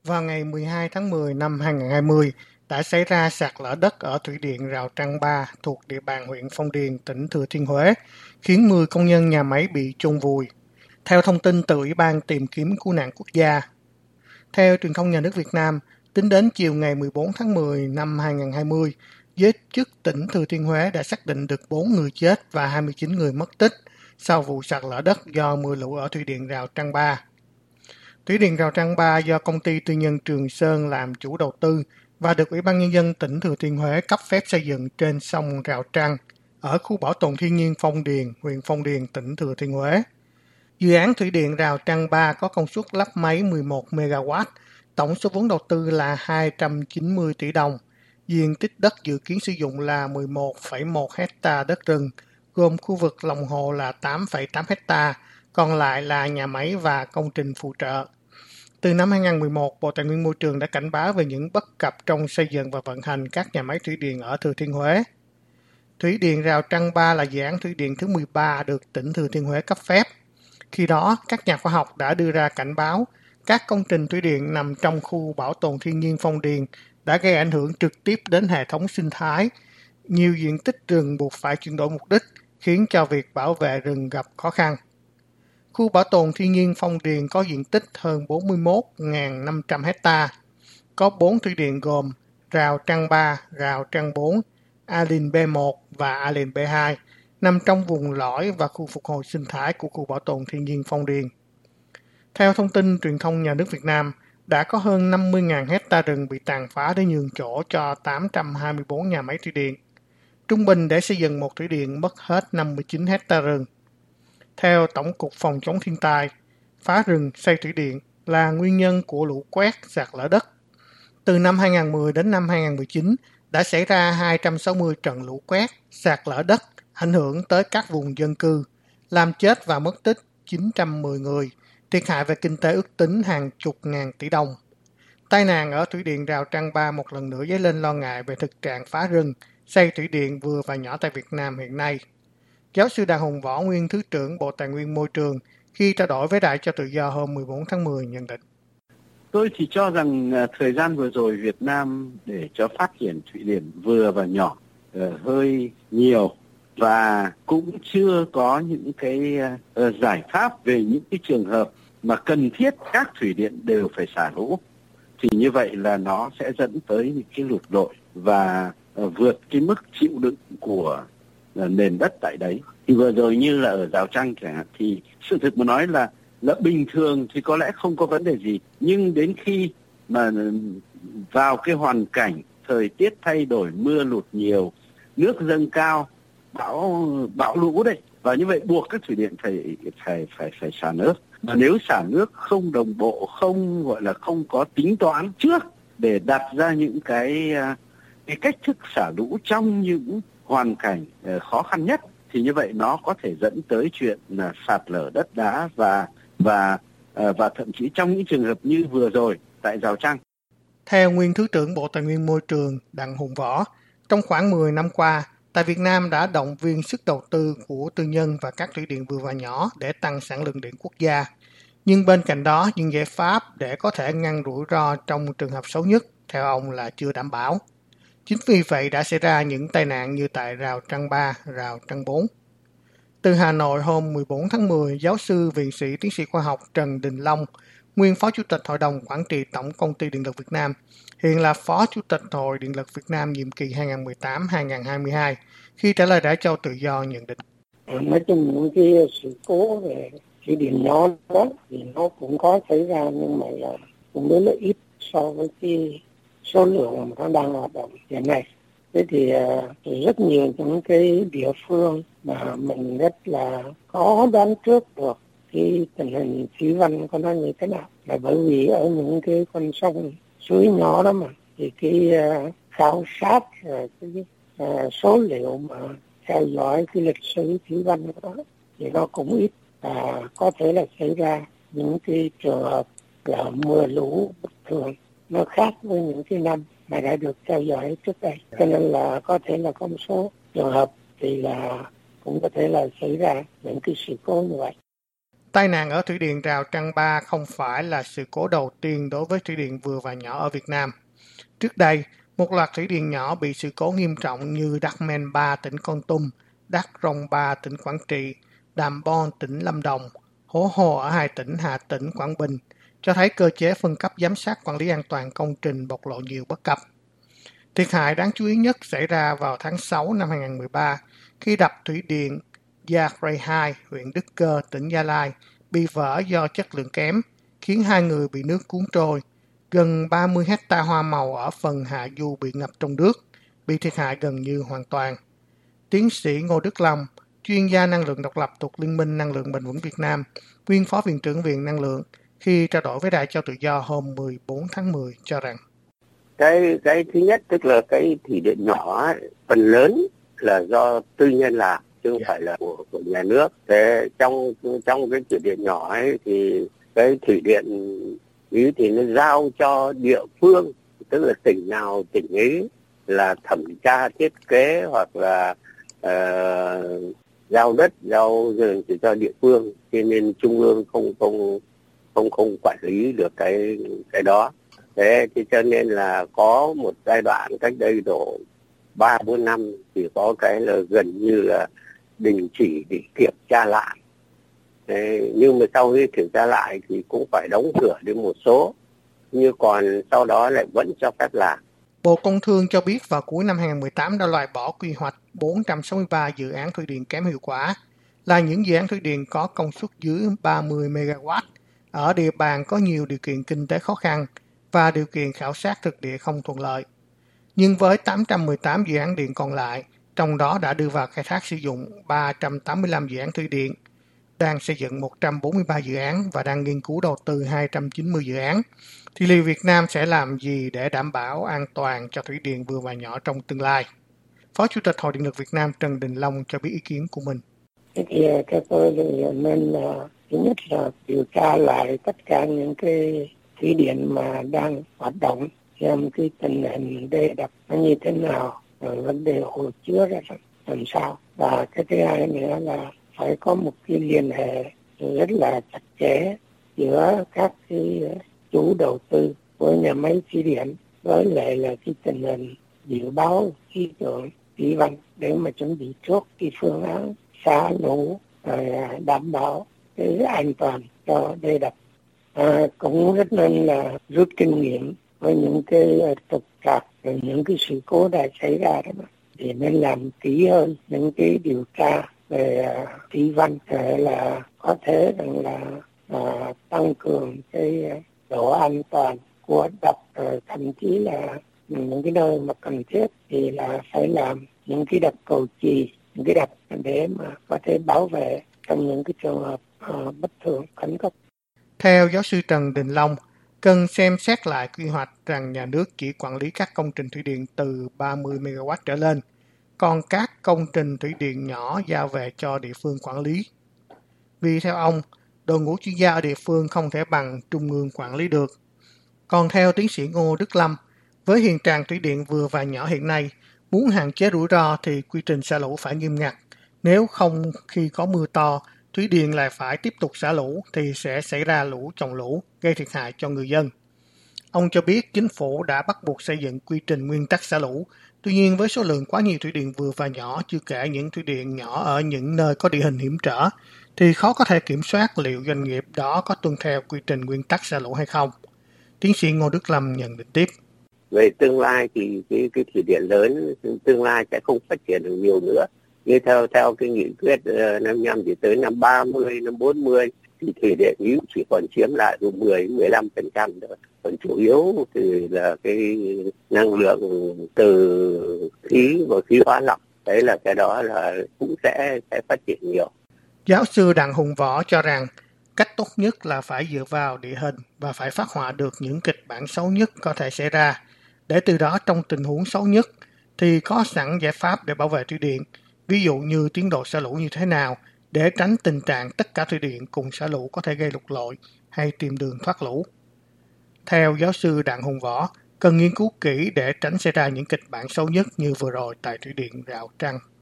Vào ngày 12 tháng 10 năm 2020, đã xảy ra sạt lở đất ở thủy điện Rào Trăng Ba thuộc địa bàn huyện Phong Điền, tỉnh Thừa Thiên Huế, khiến 10 công nhân nhà máy bị chôn vùi. Theo thông tin từ Ủy ban tìm kiếm cứu nạn quốc gia, theo truyền thông nhà nước Việt Nam, tính đến chiều ngày 14 tháng 10 năm 2020, giới chức tỉnh Thừa Thiên Huế đã xác định được 4 người chết và 29 người mất tích sau vụ sạt lở đất do mưa lũ ở thủy điện Rào Trăng Ba. Thủy điện Rào Trăng Ba do công ty tư nhân Trường Sơn làm chủ đầu tư và được Ủy ban Nhân dân tỉnh Thừa Thiên Huế cấp phép xây dựng trên sông Rào Trăng ở khu bảo tồn thiên nhiên Phong Điền, huyện Phong Điền, tỉnh Thừa Thiên Huế. Dự án thủy điện Rào Trăng Ba có công suất lắp máy 11 MW, tổng số vốn đầu tư là 290 tỷ đồng. Diện tích đất dự kiến sử dụng là 11,1 hecta đất rừng, gồm khu vực lòng hồ là 8,8 hecta, còn lại là nhà máy và công trình phụ trợ. Từ năm 2011, Bộ Tài nguyên Môi trường đã cảnh báo về những bất cập trong xây dựng và vận hành các nhà máy thủy điện ở Thừa Thiên Huế. Thủy điện Rào Trăng Ba là dự án thủy điện thứ 13 được tỉnh Thừa Thiên Huế cấp phép. Khi đó, các nhà khoa học đã đưa ra cảnh báo các công trình thủy điện nằm trong khu bảo tồn thiên nhiên Phong Điền đã gây ảnh hưởng trực tiếp đến hệ thống sinh thái. Nhiều diện tích rừng buộc phải chuyển đổi mục đích, khiến cho việc bảo vệ rừng gặp khó khăn. Khu bảo tồn thiên nhiên Phong Điền có diện tích hơn 41.500 hecta, có 4 thủy điện gồm Rào Trăng Ba, Rào Trăng 4, Alin B1 và Alin B2, nằm trong vùng lõi và khu phục hồi sinh thái của khu bảo tồn thiên nhiên Phong Điền. Theo thông tin truyền thông nhà nước Việt Nam, đã có hơn 50.000 hecta rừng bị tàn phá để nhường chỗ cho 824 nhà máy thủy điện. Trung bình để xây dựng một thủy điện mất hết 59 hecta rừng. Theo Tổng cục Phòng chống thiên tai, phá rừng xây thủy điện là nguyên nhân của lũ quét, sạt lở đất. Từ năm 2010 đến năm 2019, đã xảy ra 260 trận lũ quét, sạt lở đất, ảnh hưởng tới các vùng dân cư, làm chết và mất tích 910 người, thiệt hại về kinh tế ước tính hàng chục ngàn tỷ đồng. Tai nạn ở thủy điện Rào Trăng Ba một lần nữa dấy lên lo ngại về thực trạng phá rừng, xây thủy điện vừa và nhỏ tại Việt Nam hiện nay. Giáo sư Đặng Hùng Võ, nguyên Thứ trưởng Bộ Tài nguyên Môi trường, khi trao đổi với Đài Cho Tự Do hôm 14 tháng 10 nhận định. Tôi thì cho rằng thời gian vừa rồi Việt Nam để cho phát triển thủy điện vừa và nhỏ hơi nhiều và cũng chưa có những cái giải pháp về những cái trường hợp mà cần thiết các thủy điện đều phải xả lũ. Thì như vậy là nó sẽ dẫn tới những cái lụt lội và vượt cái mức chịu đựng của nền đất tại đấy. Thì vừa rồi như là ở Rào Trăng chẳng hạn, thì sự thực mà nói là bình thường thì có lẽ không có vấn đề gì, nhưng đến khi mà vào cái hoàn cảnh thời tiết thay đổi, mưa lụt nhiều, nước dâng cao, bão lũ đấy, và như vậy buộc các thủy điện phải xả nước. Mà nếu xả nước không đồng bộ, không gọi là không có tính toán trước để đặt ra những cái cách thức xả lũ trong những hoàn cảnh khó khăn nhất, thì như vậy nó có thể dẫn tới chuyện là sạt lở đất đá và thậm chí trong những trường hợp như vừa rồi tại Rào Trăng. Theo nguyên Thứ trưởng Bộ Tài nguyên Môi trường Đặng Hùng Võ, trong khoảng 10 năm qua, tại Việt Nam đã động viên sức đầu tư của tư nhân và các thủy điện vừa và nhỏ để tăng sản lượng điện quốc gia. Nhưng bên cạnh đó, những giải pháp để có thể ngăn rủi ro trong trường hợp xấu nhất, theo ông là chưa đảm bảo. Chính vì vậy đã xảy ra những tai nạn như tại Rào Trăng 3, Rào Trăng 4. Từ Hà Nội hôm 14 tháng 10, giáo sư, viện sĩ, tiến sĩ khoa học Trần Đình Long, nguyên Phó Chủ tịch Hội đồng Quản trị Tổng Công ty Điện lực Việt Nam, hiện là Phó Chủ tịch Hội Điện lực Việt Nam nhiệm kỳ 2018-2022, khi trả lời Đài Châu Tự Do nhận định. Nói chung những cái sự cố về thủy điện nhỏ đó thì nó cũng có xảy ra, nhưng mà cũng rất là ít so với cái số lượng mà nó đang hoạt động hiện nay. Thế thì rất nhiều những cái địa phương mà mình rất là khó đoán trước được cái tình hình thủy văn của nó như thế nào, là bởi vì ở những cái con sông suối nhỏ đó mà thì cái khảo sát cái số liệu mà theo dõi cái lịch sử thủy văn của nó thì nó cũng ít, và có thể là xảy ra những cái trường hợp là mưa lũ bất thường nó khác với những cái năm mà đã được theo dõi trước đây, cho nên là có thể là có một số trường hợp thì là cũng có thể là xảy ra những cái sự cố như vậy. Tai nạn ở thủy điện Rào Trăng Ba không phải là sự cố đầu tiên đối với thủy điện vừa và nhỏ ở Việt Nam. Trước đây, một loạt thủy điện nhỏ bị sự cố nghiêm trọng như Đắc Men 3 tỉnh Kon Tum, Đắc Rông 3 tỉnh Quảng Trị, Đàm Bon tỉnh Lâm Đồng, Hố Hồ ở hai tỉnh Hà Tĩnh, Quảng Bình, cho thấy cơ chế phân cấp giám sát quản lý an toàn công trình bộc lộ nhiều bất cập. Thiệt hại đáng chú ý nhất xảy ra vào tháng 6 năm 2013 khi đập thủy điện Gia Rai 2, huyện Đức Cơ, tỉnh Gia Lai bị vỡ do chất lượng kém, khiến 2 người bị nước cuốn trôi. Gần 30 hecta hoa màu ở phần hạ du bị ngập trong nước, bị thiệt hại gần như hoàn toàn. Tiến sĩ Ngô Đức Long, chuyên gia năng lượng độc lập thuộc Liên minh Năng lượng Bền vững Việt Nam, nguyên Phó Viện trưởng Viện Năng lượng, khi trao đổi với Đài Cho Tự Do hôm 14 tháng 10 cho rằng cái thứ nhất tức là cái thủy điện nhỏ ấy, phần lớn là do tư nhân làm chứ không phải là của nhà nước. Thế trong cái thủy điện nhỏ ấy thì cái thủy điện ý thì nó giao cho địa phương, tức là tỉnh nào tỉnh ấy là thẩm tra thiết kế hoặc là giao đất giao rừng thì cho địa phương, cho nên trung ương không quản lý được cái đó. Thế thì cho nên là có một giai đoạn cách đây độ 3-4 năm thì có cái là gần như là đình chỉ để kiểm tra lại. Thế, nhưng mà sau khi kiểm tra lại thì cũng phải đóng cửa đến một số, nhưng còn sau đó lại vẫn cho phép làm. Bộ Công Thương cho biết vào cuối năm 2018 đã loại bỏ quy hoạch 463 dự án thủy điện kém hiệu quả, là những dự án thủy điện có công suất dưới 30 MW, ở địa bàn có nhiều điều kiện kinh tế khó khăn và điều kiện khảo sát thực địa không thuận lợi. Nhưng với 818 dự án điện còn lại, trong đó đã đưa vào khai thác sử dụng 385 dự án thủy điện, đang xây dựng 143 dự án và đang nghiên cứu đầu tư 290 dự án, thì liệu Việt Nam sẽ làm gì để đảm bảo an toàn cho thủy điện vừa và nhỏ trong tương lai? Phó Chủ tịch Hội Điện lực Việt Nam Trần Đình Long cho biết ý kiến của mình. Thì theo tôi thì nên là thứ nhất là điều tra lại tất cả những cái thủy điện mà đang hoạt động, xem cái tình hình đê đập nó như thế nào, rồi vấn đề hồ chứa ra làm sao. Và cái thứ hai nữa là phải có một cái liên hệ rất là chặt chẽ giữa các cái chủ đầu tư với nhà máy thủy điện, với lại là cái tình hình dự báo khí tượng thủy văn để mà chuẩn bị trước cái phương án xả lũ, rồi đảm bảo cái an toàn cho đê đập. Cũng rất nên là rút kinh nghiệm với những cái trục trặc, rồi những cái sự cố đã xảy ra đó, thì nên làm kỹ hơn những cái điều tra về thủy văn, để là có thể rằng là tăng cường cái độ an toàn của đập, rồi thậm chí là những cái nơi mà cần thiết thì là phải làm những cái đập cầu chì, những cái đập để mà có thể bảo vệ trong những cái trường hợp bất thường khẩn cấp. Theo giáo sư Trần Đình Long, cần xem xét lại quy hoạch rằng nhà nước chỉ quản lý các công trình thủy điện từ 30 MW trở lên, còn các công trình thủy điện nhỏ giao về cho địa phương quản lý. Vì theo ông, đội ngũ chuyên gia ở địa phương không thể bằng trung ương quản lý được. Còn theo tiến sĩ Ngô Đức Lâm, với hiện trạng thủy điện vừa và nhỏ hiện nay, muốn hạn chế rủi ro thì quy trình xả lũ phải nghiêm ngặt. Nếu không, khi có mưa to, thủy điện lại phải tiếp tục xả lũ thì sẽ xảy ra lũ chồng lũ, gây thiệt hại cho người dân. Ông cho biết chính phủ đã bắt buộc xây dựng quy trình nguyên tắc xả lũ. Tuy nhiên với số lượng quá nhiều thủy điện vừa và nhỏ, chưa kể những thủy điện nhỏ ở những nơi có địa hình hiểm trở, thì khó có thể kiểm soát liệu doanh nghiệp đó có tuân theo quy trình nguyên tắc xả lũ hay không. Tiến sĩ Ngô Đức Lâm nhận định tiếp. Về tương lai thì cái thủy điện lớn tương lai sẽ không phát triển được nhiều nữa. Như theo cái nghị quyết 55 thì tới năm 30, năm 40 thì thủy điện yếu chỉ còn chiếm lại 10-15% thôi. Còn chủ yếu thì là cái năng lượng từ khí và khí hóa lỏng. Đấy là cái đó là cũng sẽ phát triển nhiều. Giáo sư Đặng Hùng Võ cho rằng cách tốt nhất là phải dựa vào địa hình và phải phác họa được những kịch bản xấu nhất có thể xảy ra, để từ đó trong tình huống xấu nhất thì có sẵn giải pháp để bảo vệ thủy điện, ví dụ như tiến độ xả lũ như thế nào, để tránh tình trạng tất cả thủy điện cùng xả lũ có thể gây lụt lội hay tìm đường thoát lũ. Theo giáo sư Đặng Hùng Võ, cần nghiên cứu kỹ để tránh xảy ra những kịch bản xấu nhất như vừa rồi tại thủy điện Rào Trăng.